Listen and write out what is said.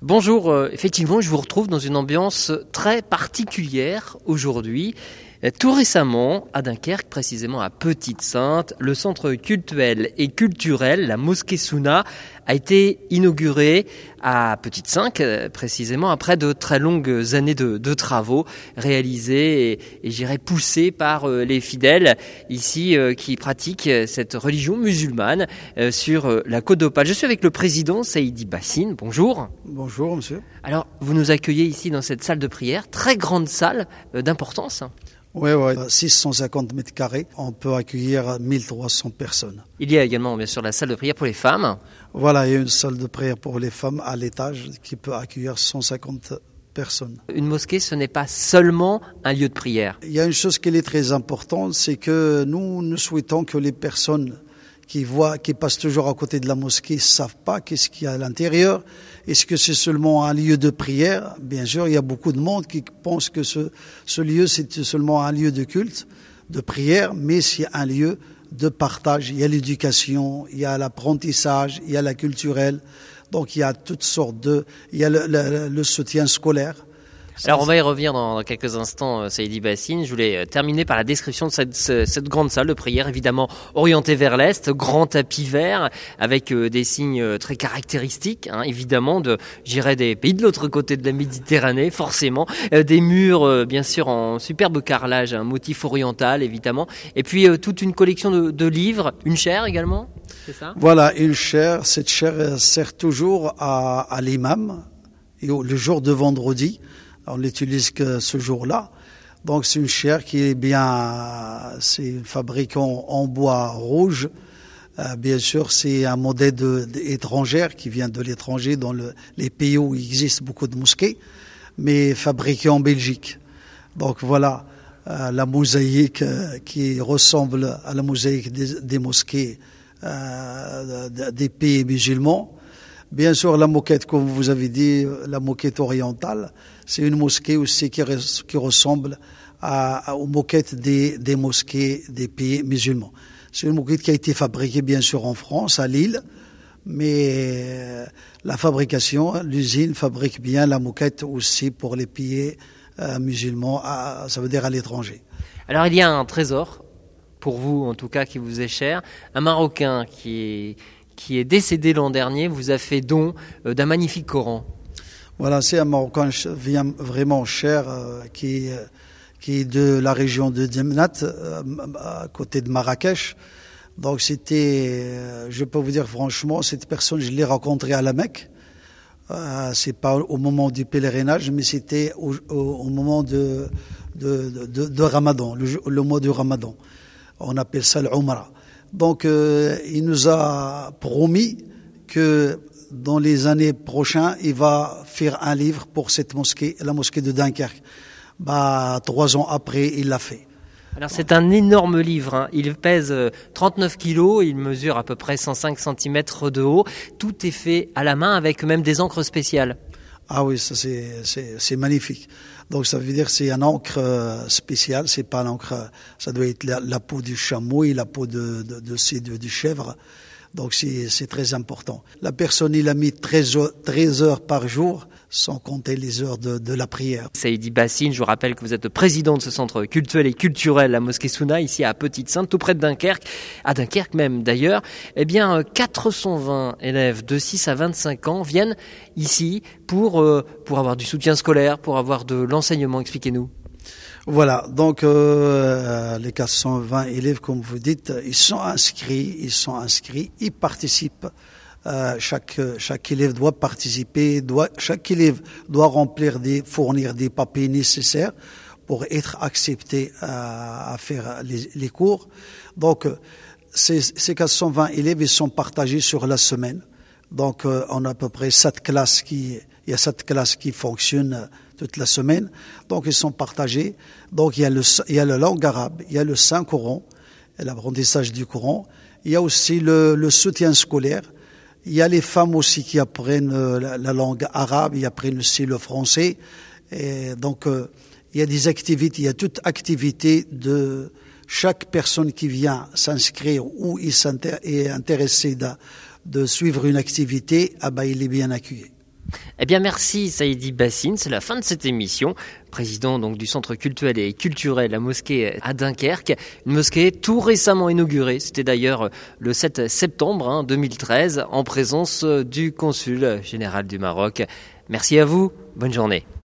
Bonjour, effectivement, je vous retrouve dans une ambiance très particulière aujourd'hui. Tout récemment, à Dunkerque, précisément à Petite-Sainte, le centre cultuel et culturel, la mosquée Souna, a été inauguré à Petite-Sainte, précisément après de très longues années de travaux réalisés et j'irais poussés par les fidèles ici qui pratiquent cette religion musulmane sur la côte d'Opale. Je suis avec le président Saïdi Bassine. Bonjour. Bonjour, monsieur. Alors, vous nous accueillez ici dans cette salle de prière, très grande salle d'importance. Oui, 650 mètres carrés. On peut accueillir 1300 personnes. Il y a également, bien sûr, la salle de prière pour les femmes. Voilà, il y a une salle de prière pour les femmes à l'étage qui peut accueillir 150 personnes. Une mosquée, ce n'est pas seulement un lieu de prière. Il y a une chose qui est très importante, c'est que nous souhaitons que les personnes qui passent toujours à côté de la mosquée ne savent pas qu'est-ce qu'il y a à l'intérieur. Est-ce que c'est seulement un lieu de prière? Bien sûr, il y a beaucoup de monde qui pense que ce lieu, c'est seulement un lieu de culte, de prière, mais c'est un lieu de partage. Il y a l'éducation, il y a l'apprentissage, il y a la culturelle. Donc, il y a toutes sortes il y a le soutien scolaire. Alors on va y revenir dans quelques instants, Saïdi Bassine. Je voulais terminer par la description de cette grande salle de prière, évidemment orientée vers l'est, grand tapis vert, avec des signes très caractéristiques, évidemment, des pays de l'autre côté de la Méditerranée, forcément, des murs, bien sûr, en superbe carrelage, un motif oriental, évidemment, et puis toute une collection de livres, une chaire également, c'est ça? Voilà, une chaire. Cette chaire sert toujours à l'imam, et le jour de vendredi. On l'utilise que ce jour-là. Donc c'est une chaire qui est c'est fabriqué en bois rouge. Bien sûr, c'est un modèle étranger qui vient de l'étranger dans les pays où il existe beaucoup de mosquées, mais fabriqué en Belgique. Donc voilà la mosaïque qui ressemble à la mosaïque des mosquées des pays musulmans. Bien sûr, la moquette, comme vous avez dit, la moquette orientale, c'est une mosquée aussi qui ressemble aux moquettes des mosquées des pays musulmans. C'est une moquette qui a été fabriquée, bien sûr, en France, à Lille, mais la fabrication, l'usine fabrique bien la moquette aussi pour les pays musulmans, ça veut dire à l'étranger. Alors, il y a un trésor, pour vous en tout cas, qui vous est cher, un Marocain qui est décédé l'an dernier, vous a fait don d'un magnifique Coran. Voilà, c'est un Marocain vraiment cher qui est de la région de Dimnat, à côté de Marrakech. Donc je peux vous dire franchement, cette personne, je l'ai rencontrée à la Mecque. C'est pas au moment du pèlerinage, mais c'était au moment de Ramadan, le mois du Ramadan. On appelle ça l'Umra. Donc, il nous a promis que dans les années prochaines, il va faire un livre pour cette mosquée, la mosquée de Dunkerque. 3 ans après, il l'a fait. Alors, c'est un énorme livre. Il pèse 39 kilos, il mesure à peu près 105 cm de haut. Tout est fait à la main avec même des encres spéciales. Ah oui, ça c'est magnifique. Donc ça veut dire que c'est un encre spéciale, c'est pas l'encre, ça doit être la peau du chameau et la peau du chèvre. Donc c'est très important. La personne, il a mis 13 heures par jour, sans compter les heures de la prière. Saïdi Bassine, je vous rappelle que vous êtes le président de ce centre cultuel et culturel, la mosquée Souna, ici à Petite-Sainte, tout près de Dunkerque, à Dunkerque même d'ailleurs. 420 élèves de 6 à 25 ans viennent ici pour avoir du soutien scolaire, pour avoir de l'enseignement. Expliquez-nous. Voilà, donc les 420 élèves, comme vous dites, ils sont inscrits, ils participent. Chaque élève doit participer, chaque élève doit fournir des papiers nécessaires pour être accepté à faire les cours. Donc ces 420 élèves, ils sont partagés sur la semaine. Donc on a à peu près 7 classes il y a 7 classes qui fonctionnent toute la semaine. Donc ils sont partagés. Donc il y a la langue arabe, il y a le Saint-Coran, l'apprentissage du Coran. Il y a aussi le soutien scolaire. Il y a les femmes aussi qui apprennent la langue arabe, ils apprennent aussi le français. Et donc il y a des activités, il y a toute activité de chaque personne qui vient s'inscrire ou est intéressé de suivre une activité, il est bien accueilli. Eh bien merci Saïdi Bassine, c'est la fin de cette émission. Président donc du Centre cultuel et culturel La Mosquée à Dunkerque, une mosquée tout récemment inaugurée, c'était d'ailleurs le 7 septembre 2013 en présence du consul général du Maroc. Merci à vous, bonne journée.